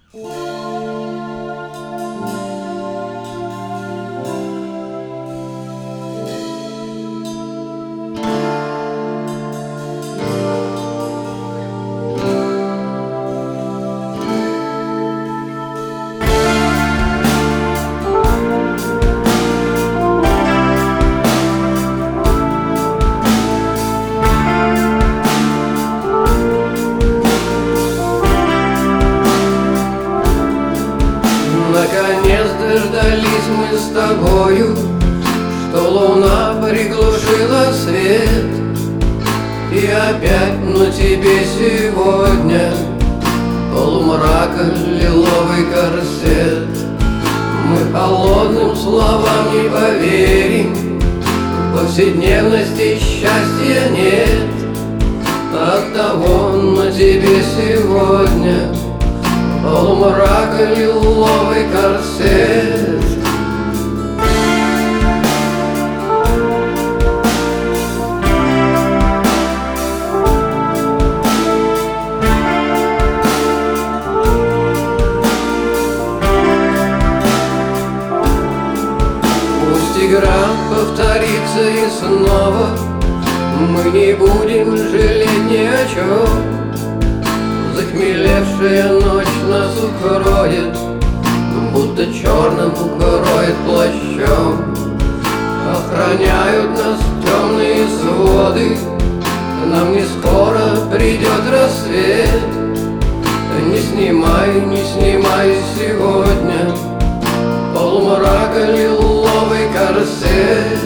Наконец дождались мы с тобою, что луна приглушила свет. И опять на тебе сегодня полумрака лиловый корсет. Мы холодным словам не поверим, в повседневности счастья нет. Оттого на тебе сегодня полумрака лиловый корсет. Пусть игра повторится и снова, мы не будем жалеть ни о чем. Захмелевшая ночь нас укроет, будто черным укроет плащом. Охраняют нас темные своды, нам не скоро придет рассвет. Не снимай сегодня полумрака лиловый корсет.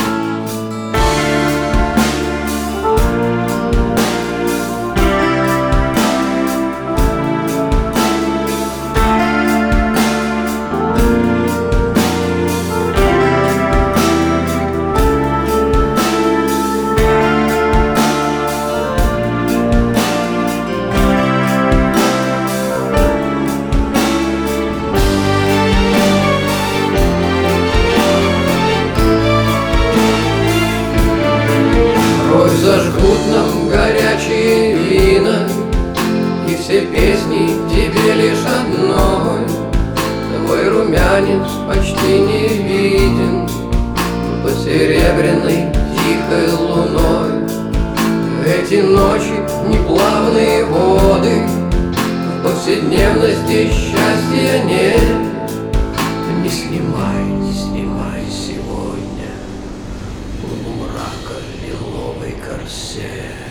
Зажгут нам горячие вина, и все песни тебе лишь одной. Твой румянец почти не виден под серебряной тихой луной. Эти ночи неплавные воды, в повседневности счастья нет. Не снимай сегодня полумрака лиловый корсет.